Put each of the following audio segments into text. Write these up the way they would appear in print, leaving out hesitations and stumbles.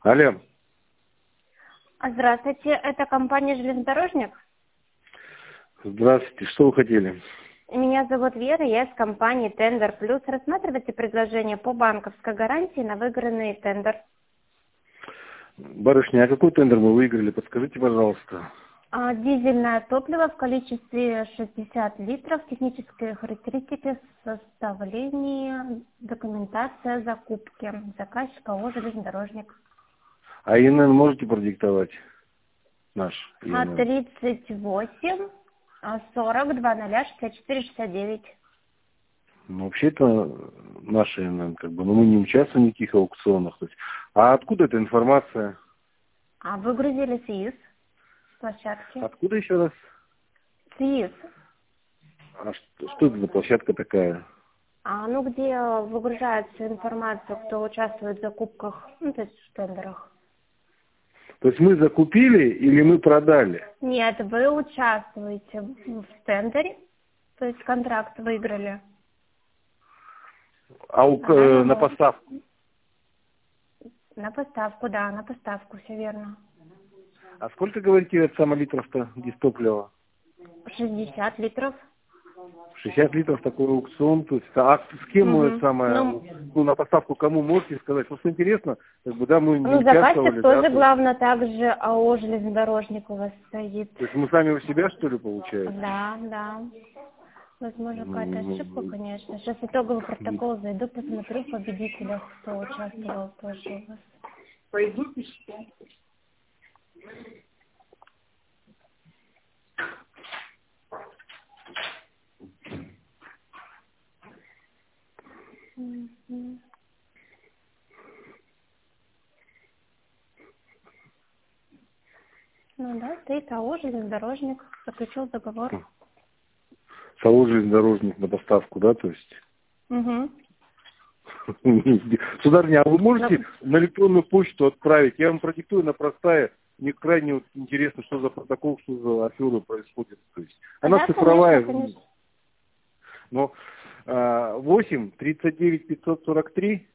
Алло. Здравствуйте, это компания «Железнодорожник». Здравствуйте, что вы хотели? Меня зовут Вера, я из компании «Тендер Плюс». Рассматривайте предложение по банковской гарантии на выигранный тендер. Барышня, а какой тендер мы выиграли? Подскажите, пожалуйста. Дизельное топливо в количестве 60 литров, технические характеристики, составление, документация закупки. Заказчик ООО «Железнодорожник». А ИНН можете продиктовать? Наш ИНН. 38 40 00 64 69. Ну, вообще-то наш ИНН, но мы не участвуем в никаких аукционах. То есть. А откуда эта информация? Выгрузили с ИИС площадки. Откуда еще раз? С ИИС. А что это за площадка такая? Где выгружается информация, кто участвует в закупках, то есть в тендерах. То есть мы закупили или мы продали? Нет, вы участвуете в тендере, то есть контракт выиграли. На поставку? На поставку, да, на поставку, все верно. А сколько, говорите, это литров-то дистоплива? 60 литров. 60 литров такой аукцион, то есть, а с кем на поставку кому можете сказать? Просто интересно, мы не участвовали. Заказчик тоже, главное, также ООО «Железнодорожник» у вас стоит. То есть мы сами у себя, что ли, получается? Да. Возможно, какая-то ошибка, конечно. Сейчас итоговый протокол зайду, посмотрю в победителях, кто участвовал тоже у вас. Пойду пешком. Стоит ООО «Железнодорожник», заключил договор. ООО «Железнодорожник» на поставку, да, то есть? Угу. Сударыня, а вы можете на электронную почту отправить? Я вам продиктую на простая. Мне крайне интересно, что за протокол, что за афера происходит. То есть, она цифровая. Конечно. Но 8 39 543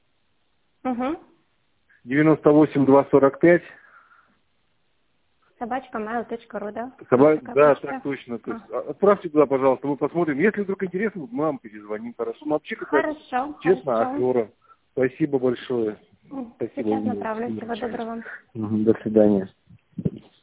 98 245 @mail.ru, да? Да, так точно. То есть, отправьте туда, пожалуйста, мы посмотрим. Если вдруг интересно, мы вам перезвоним. Хорошо. Но вообще Хорошо. Честно, афера. Спасибо большое. Спасибо. Сейчас направлю. Всего доброго. До свидания.